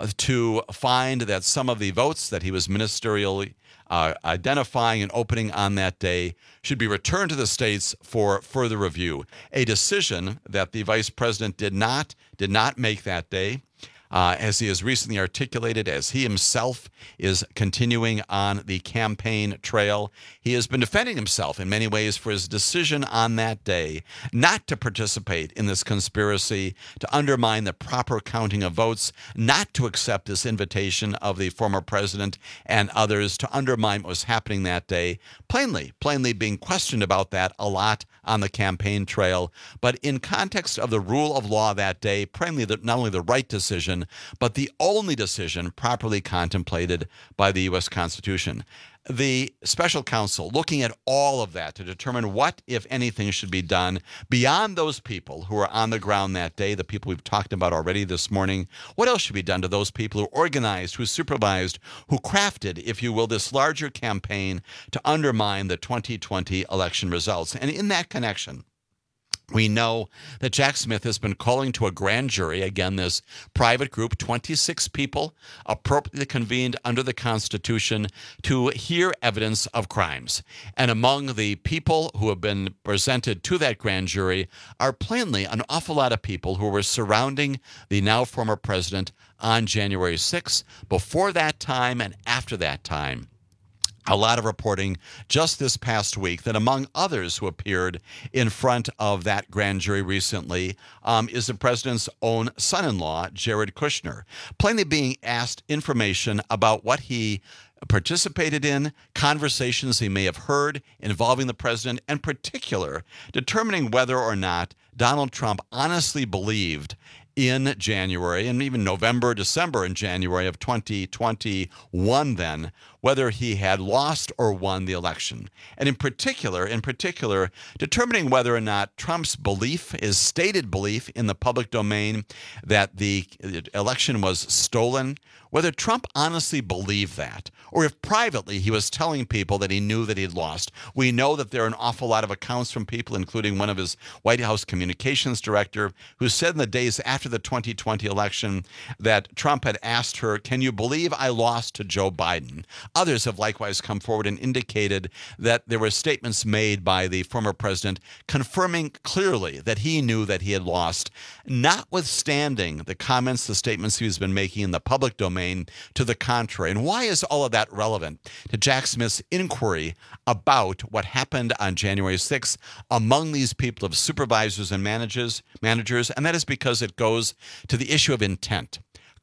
to find that some of the votes that he was ministerially uh, identifying and opening on that day should be returned to the states for further review. A decision that the vice president did not did not make that day. Uh, as he has recently articulated, as he himself is continuing on the campaign trail, he has been defending himself in many ways for his decision on that day not to participate in this conspiracy to undermine the proper counting of votes, not to accept this invitation of the former president and others to undermine what was happening that day, plainly, plainly being questioned about that a lot on the campaign trail. But in context of the rule of law that day, plainly the, not only the right decision, but the only decision properly contemplated by the U S Constitution. The special counsel looking at all of that to determine what, if anything, should be done beyond those people who are on the ground that day, the people we've talked about already this morning. What else should be done to those people who organized, who supervised, who crafted, if you will, this larger campaign to undermine the twenty twenty election results? And in that connection, we know that Jack Smith has been calling to a grand jury, again, this private group, twenty-six people appropriately convened under the Constitution to hear evidence of crimes. And among the people who have been presented to that grand jury are plainly an awful lot of people who were surrounding the now former president on January sixth, before that time and after that time. A lot of reporting just this past week that among others who appeared in front of that grand jury recently um, is the president's own son-in-law, Jared Kushner, plainly being asked information about what he participated in, conversations he may have heard involving the president, and in particular, determining whether or not Donald Trump honestly believed in January and even November, December and January of twenty twenty-one then, whether he had lost or won the election. And in particular, in particular, determining whether or not Trump's belief, his stated belief in the public domain that the election was stolen, whether Trump honestly believed that, or if privately he was telling people that he knew that he'd lost. We know that there are an awful lot of accounts from people, including one of his White House communications director, who said in the days after the twenty twenty election that Trump had asked her, "Can you believe I lost to Joe Biden?" Others have likewise come forward and indicated that there were statements made by the former president confirming clearly that he knew that he had lost, notwithstanding the comments, the statements he's been making in the public domain to the contrary. And why is all of that relevant to Jack Smith's inquiry about what happened on January sixth among these people of supervisors and managers, managers? And that is because it goes to the issue of intent.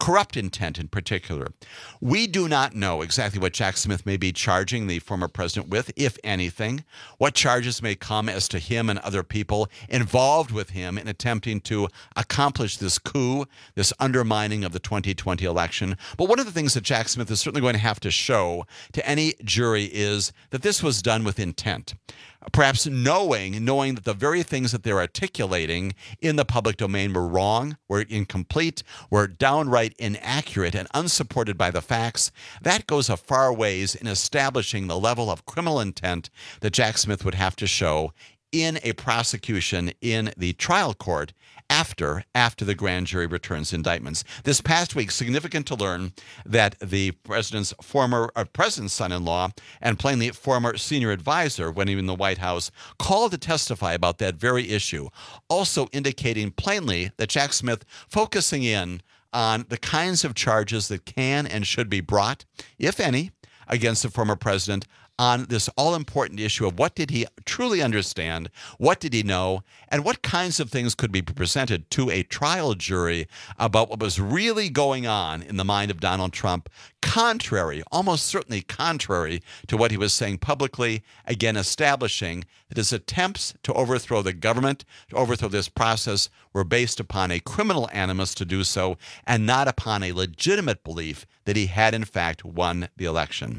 corrupt intent in particular. We do not know exactly what Jack Smith may be charging the former president with, if anything, what charges may come as to him and other people involved with him in attempting to accomplish this coup, this undermining of the twenty twenty election. But one of the things that Jack Smith is certainly going to have to show to any jury is that this was done with intent. Perhaps knowing, knowing that the very things that they're articulating in the public domain were wrong, were incomplete, were downright inaccurate and unsupported by the facts. That goes a far ways in establishing the level of criminal intent that Jack Smith would have to show in a prosecution in the trial court after after the grand jury returns indictments. This past week, significant to learn that the president's former uh, president's son-in-law and plainly former senior advisor when he was in the White House called to testify about that very issue, also indicating plainly that Jack Smith focusing in on the kinds of charges that can and should be brought, if any, against the former president on this all-important issue of what did he truly understand, what did he know, and what kinds of things could be presented to a trial jury about what was really going on in the mind of Donald Trump, contrary, almost certainly contrary to what he was saying publicly, again establishing that his attempts to overthrow the government, to overthrow this process, were based upon a criminal animus to do so and not upon a legitimate belief that he had in fact won the election.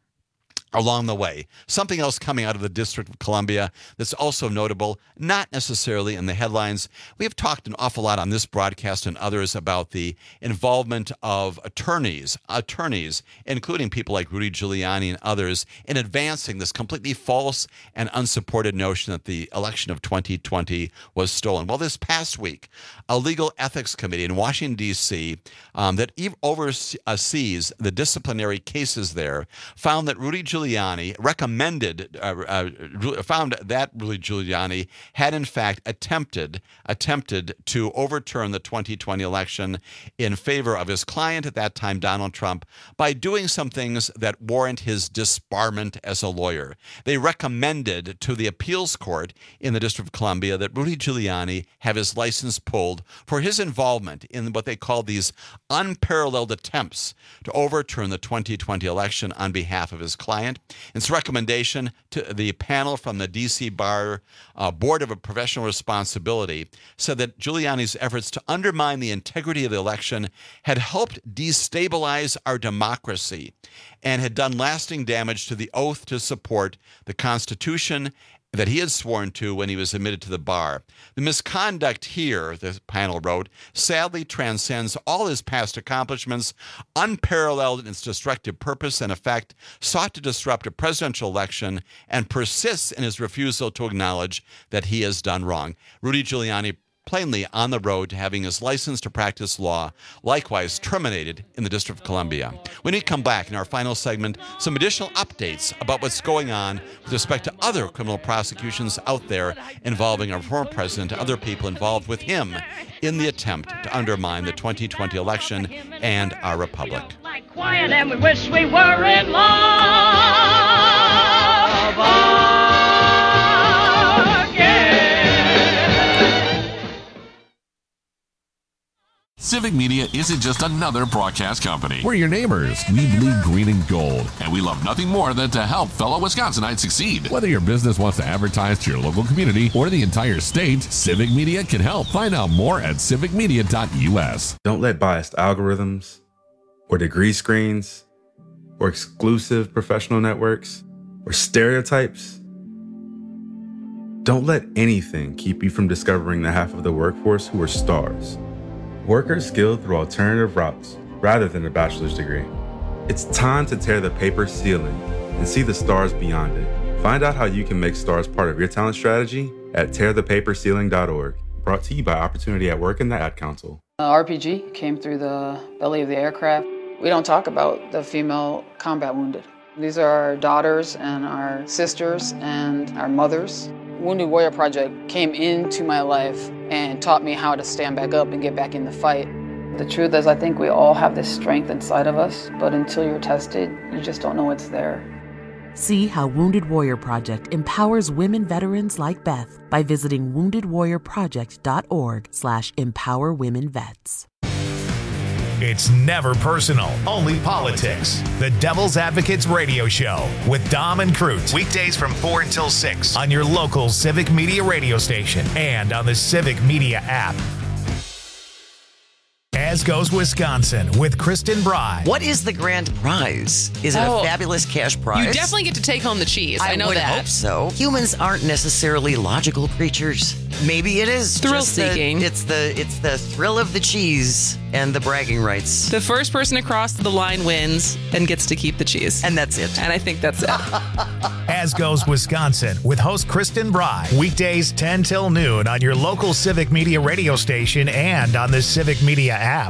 Along the way, something else coming out of the District of Columbia that's also notable, not necessarily in the headlines. We have talked an awful lot on this broadcast and others about the involvement of attorneys, attorneys, including people like Rudy Giuliani and others, in advancing this completely false and unsupported notion that the election of twenty twenty was stolen. Well, this past week, a legal ethics committee in Washington, D C, um, that oversees the disciplinary cases there, found that Rudy Giuliani Giuliani recommended, uh, uh, found that Rudy Giuliani had in fact attempted attempted to overturn the twenty twenty election in favor of his client at that time, Donald Trump, by doing some things that warrant his disbarment as a lawyer. They recommended to the appeals court in the District of Columbia that Rudy Giuliani have his license pulled for his involvement in what they call these unparalleled attempts to overturn the twenty twenty election on behalf of his client. Its recommendation to the panel from the D C Bar uh, Board of Professional Responsibility said that Giuliani's efforts to undermine the integrity of the election had helped destabilize our democracy and had done lasting damage to the oath to support the Constitution that he had sworn to when he was admitted to the bar. The misconduct here, the panel wrote, sadly transcends all his past accomplishments, unparalleled in its destructive purpose and effect, sought to disrupt a presidential election, and persists in his refusal to acknowledge that he has done wrong. Rudy Giuliani plainly on the road to having his license to practice law likewise terminated in the District of Columbia. When we come back in our final segment, some additional updates about what's going on with respect to other criminal prosecutions out there involving our former president and other people involved with him in the attempt to undermine the twenty twenty election and our republic. Like quiet and we wish we were in love again. Civic Media isn't just another broadcast company. We're your neighbors. We bleed green and gold. And we love nothing more than to help fellow Wisconsinites succeed. Whether your business wants to advertise to your local community or the entire state, Civic Media can help. Find out more at civic media dot u s. Don't let biased algorithms or degree screens or exclusive professional networks or stereotypes. Don't let anything keep you from discovering the half of the workforce who are stars. Workers skilled through alternative routes rather than a bachelor's degree. It's time to tear the paper ceiling and see the stars beyond it. Find out how you can make stars part of your talent strategy at tear the paper ceiling dot org. Brought to you by Opportunity at Work and the Ad Council. Uh, R P G came through the belly of the aircraft. We don't talk about the female combat wounded. These are our daughters and our sisters and our mothers. Wounded Warrior Project came into my life and taught me how to stand back up and get back in the fight. The truth is, I think we all have this strength inside of us, but until you're tested, you just don't know it's there. See how Wounded Warrior Project empowers women veterans like Beth by visiting wounded warrior project dot org slash empower women vets. It's never personal, only politics. The Devil's Advocates Radio Show with Dom and Cruz. Weekdays from four until six on your local Civic Media radio station and on the Civic Media app. As Goes Wisconsin with Kristen Bry. What is the grand prize? Is it Oh, a fabulous cash prize? You definitely get to take home the cheese. I, I know would that. hope so. Humans aren't necessarily logical creatures. Maybe it is Thrill just the- seeking. it's the it's the thrill of the cheese and the bragging rights. The first person across the line wins and gets to keep the cheese. And that's it. And I think that's it. As Goes Wisconsin with host Kristen Bry. Weekdays ten till noon on your local Civic Media radio station and on the Civic Media app.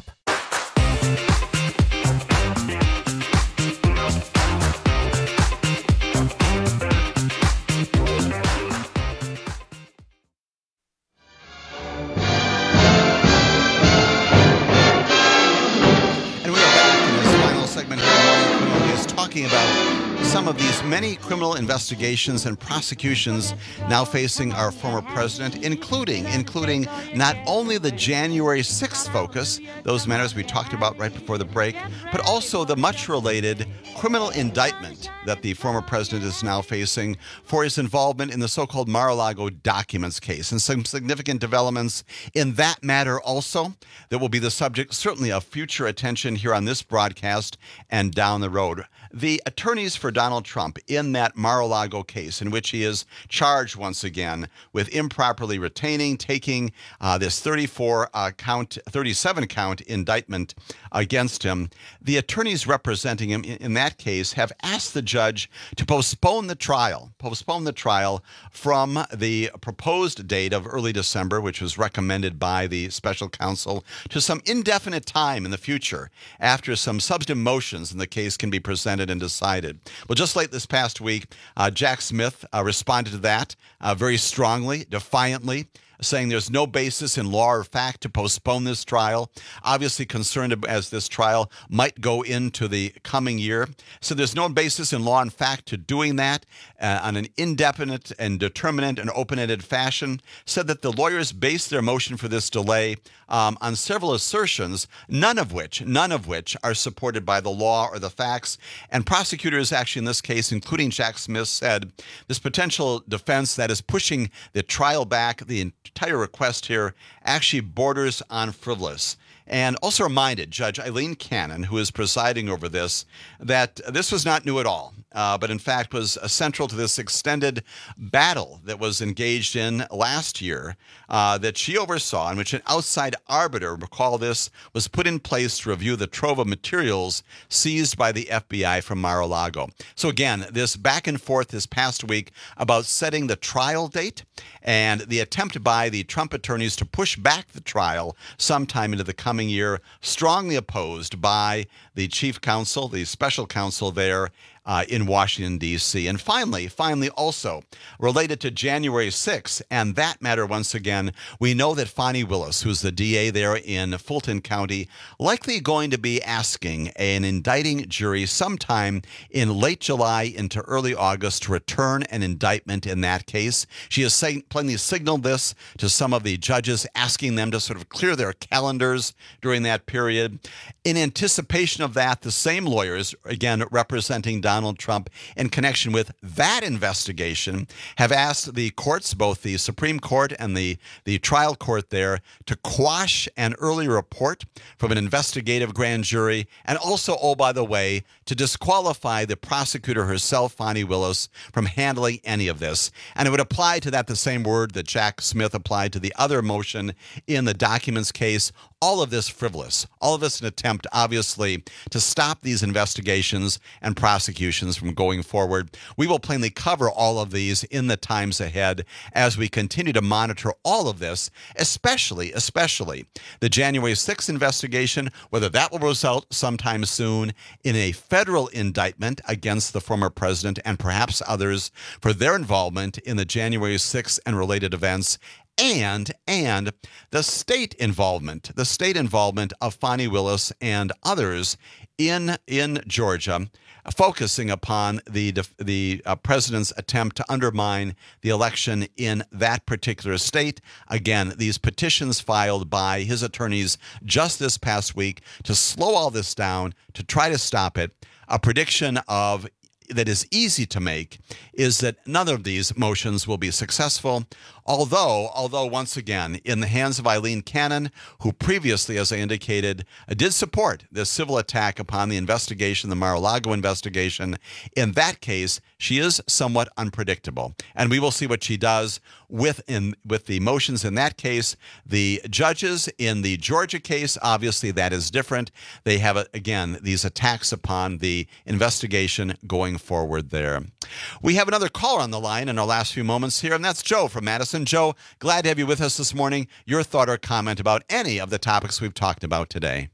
About some of these many criminal investigations and prosecutions now facing our former president, including including not only the January sixth focus, those matters we talked about right before the break, but also the much related criminal indictment that the former president is now facing for his involvement in the so-called Mar-a-Lago documents case, and some significant developments in that matter also that will be the subject certainly of future attention here on this broadcast and down the road. The attorneys for Donald Trump in that Mar-a-Lago case, in which he is charged once again with improperly retaining, taking uh, this thirty-four uh, count, thirty-seven count indictment against him, the attorneys representing him in, in that case have asked the judge to postpone the trial, postpone the trial from the proposed date of early December, which was recommended by the special counsel, to some indefinite time in the future after some substantive motions in the case can be presented and decided. Well, just late this past week, uh, Jack Smith uh, responded to that uh, very strongly, defiantly, saying there's no basis in law or fact to postpone this trial. Obviously concerned as this trial might go into the coming year. So there's no basis in law and fact to doing that uh, on an indefinite and determinate and open-ended fashion. Said that the lawyers based their motion for this delay um, on several assertions, none of which, none of which are supported by the law or the facts. And prosecutors actually in this case, including Jack Smith, said this potential defense that is pushing the trial back, the entire request here actually borders on frivolous. And also reminded Judge Eileen Cannon, who is presiding over this, that this was not new at all, uh, but in fact was uh, central to this extended battle that was engaged in last year uh, that she oversaw, in which an outside arbiter, recall this, was put in place to review the trove of materials seized by the F B I from Mar-a-Lago. So again, this back and forth this past week about setting the trial date and the attempt by the Trump attorneys to push back the trial sometime into the coming year, strongly opposed by the chief counsel, the special counsel there uh, in Washington, D C. And finally, finally also related to January sixth, and that matter once again, we know that Fani Willis, who's the D A there in Fulton County, likely going to be asking an indicting jury sometime in late July into early August to return an indictment in that case. She has say, plainly signaled this to some of the judges, asking them to sort of clear their calendars during that period. In anticipation of that, the same lawyers, again representing Donald Trump in connection with that investigation, have asked the courts, both the Supreme Court and the, the trial court there, to quash an early report from an investigative grand jury, and also, oh, by the way, to disqualify the prosecutor herself, Fani Willis, from handling any of this. And it would apply to that the same word that Jack Smith applied to the other motion in the documents case. All of this frivolous, all of this an attempt, obviously, to stop these investigations and prosecutions from going forward. We will plainly cover all of these in the times ahead as we continue to monitor all of this, especially, especially the January sixth investigation, whether that will result sometime soon in a federal indictment against the former president and perhaps others for their involvement in the January sixth and related events. And and the state involvement, the state involvement of Fani Willis and others in in Georgia, focusing upon the the uh, president's attempt to undermine the election in that particular state. Again, these petitions filed by his attorneys just this past week to slow all this down, to try to stop it. A prediction of that is easy to make is that none of these motions will be successful. Although, although once again, in the hands of Eileen Cannon, who previously, as I indicated, did support this civil attack upon the investigation, the Mar-a-Lago investigation, in that case, she is somewhat unpredictable. And we will see what she does with in with the motions in that case. The judges in the Georgia case, obviously that is different. They have, again, these attacks upon the investigation going forward there. We have another caller on the line in our last few moments here, and that's Joe from Madison. Joe, glad to have you with us this morning. Your thought or comment about any of the topics we've talked about today.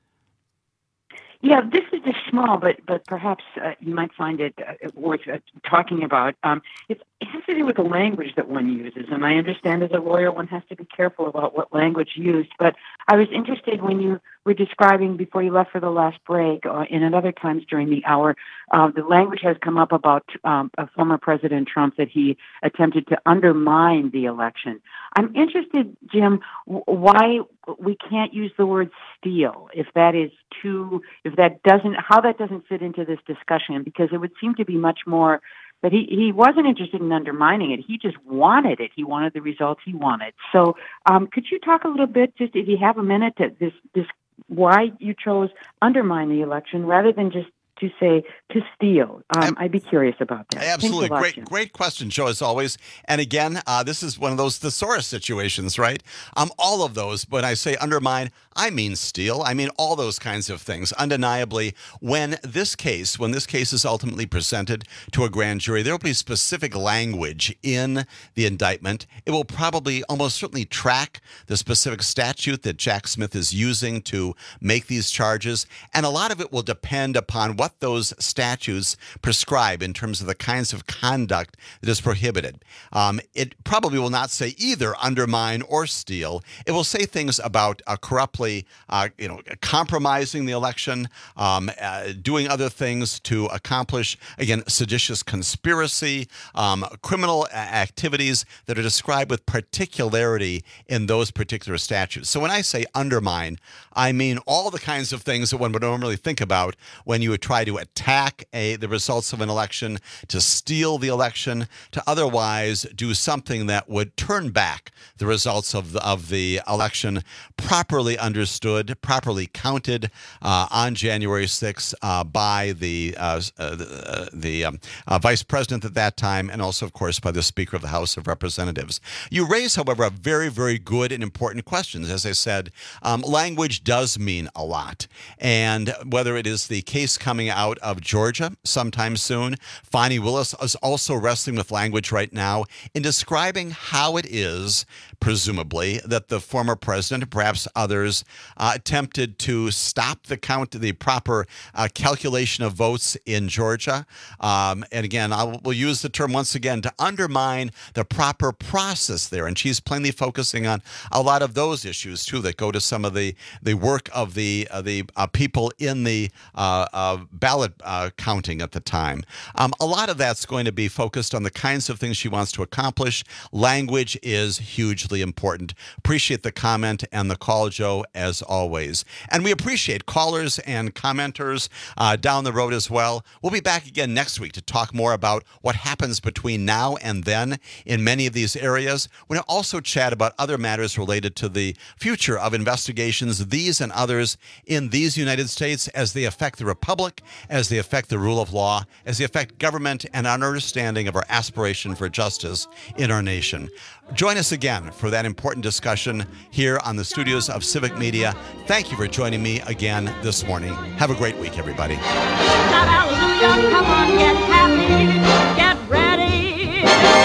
Yeah, this is just small, but but perhaps uh, you might find it uh, worth uh, talking about. Um, it has to do with the language that one uses, and I understand as a lawyer one has to be careful about what language used. But I was interested when you were describing before you left for the last break, uh, and at other times during the hour, uh, the language has come up about um, a former President Trump that he attempted to undermine the election. I'm interested, Jim, w- why we can't use the word steal if that is too, if that doesn't, how that doesn't fit into this discussion, because it would seem to be much more that he, he wasn't interested in undermining it. He just wanted it. He wanted the results he wanted. So um, could you talk a little bit, just if you have a minute, to this, this why you chose undermine the election rather than just to say to steal? Um, I'd be curious about that. Absolutely. Lot, great, Jim. great question, Joe, as always. And again, uh, this is one of those thesaurus situations, right? Um, all of those, when I say undermine, I mean steal. I mean all those kinds of things. Undeniably, when this case, when this case is ultimately presented to a grand jury, there will be specific language in the indictment. It will probably almost certainly track the specific statute that Jack Smith is using to make these charges. And a lot of it will depend upon what those statutes prescribe in terms of the kinds of conduct that is prohibited. Um, it probably will not say either undermine or steal. It will say things about uh, corruptly, uh, you know, compromising the election, um, uh, doing other things to accomplish, again, seditious conspiracy, um, criminal activities that are described with particularity in those particular statutes. So when I say undermine, I mean all the kinds of things that one would normally think about when you would try to attack a, the results of an election, to steal the election, to otherwise do something that would turn back the results of the, of the election properly understood, properly counted uh, on January sixth uh, by the, uh, uh, the, uh, the um, uh, vice president at that time, and also, of course, by the Speaker of the House of Representatives. You raise, however, a very, very good and important question. As I said, um, language does mean a lot. And whether it is the case coming out of Georgia sometime soon, Fani Willis is also wrestling with language right now in describing how it is, presumably, that the former president, and perhaps others, uh, attempted to stop the count, the proper uh, calculation of votes in Georgia. Um, and again, I will use the term once again to undermine the proper process there. And she's plainly focusing on a lot of those issues, too, that go to some of the, the work of the, uh, the uh, people in the uh, uh, ballot uh, counting at the time. Um, a lot of that's going to be focused on the kinds of things she wants to accomplish. Language is hugely important. Appreciate the comment and the call, Joe, as always. And we appreciate callers and commenters uh, down the road as well. We'll be back again next week to talk more about what happens between now and then in many of these areas. We're going to also chat about other matters related to the future of investigations, these and others, in these United States as they affect the Republic, as they affect the rule of law, as they affect government and our understanding of our aspiration for justice in our nation. Join us again for that important discussion here on the studios of Civic Media. Thank you for joining me again this morning. Have a great week, everybody. Shout hallelujah, come on, get happy, get ready,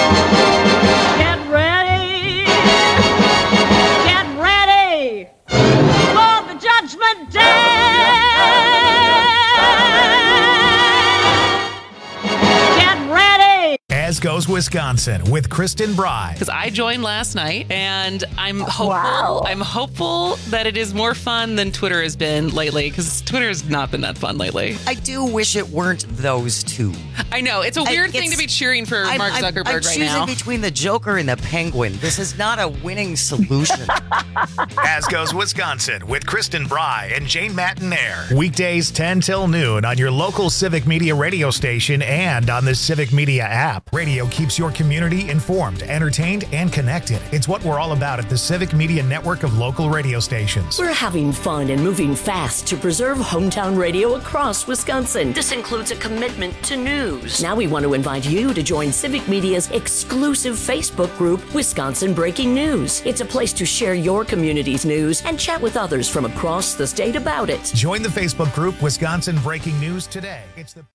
get ready, get ready for the judgment day. Get ready. As Goes Wisconsin with Kristen Bry. Because I joined last night, and I'm hopeful. Wow. I'm hopeful that it is more fun than Twitter has been lately. Because Twitter has not been that fun lately. I do wish it weren't those two. I know it's a weird I, thing to be cheering for I'm, Mark I'm, Zuckerberg I'm right choosing now. Between the Joker and the Penguin, this is not a winning solution. As Goes Wisconsin with Kristen Bry and Jane Matinaire. Weekdays ten till noon on your local Civic Media radio station and on the Civic Media app. Radio keeps your community informed, entertained, and connected. It's what we're all about at the Civic Media network of local radio stations. We're having fun and moving fast to preserve hometown radio across Wisconsin. This includes a commitment to news. Now we want to invite you to join Civic Media's exclusive Facebook group, Wisconsin Breaking News. It's a place to share your community's news and chat with others from across the state about it. Join the Facebook group Wisconsin Breaking News today. It's the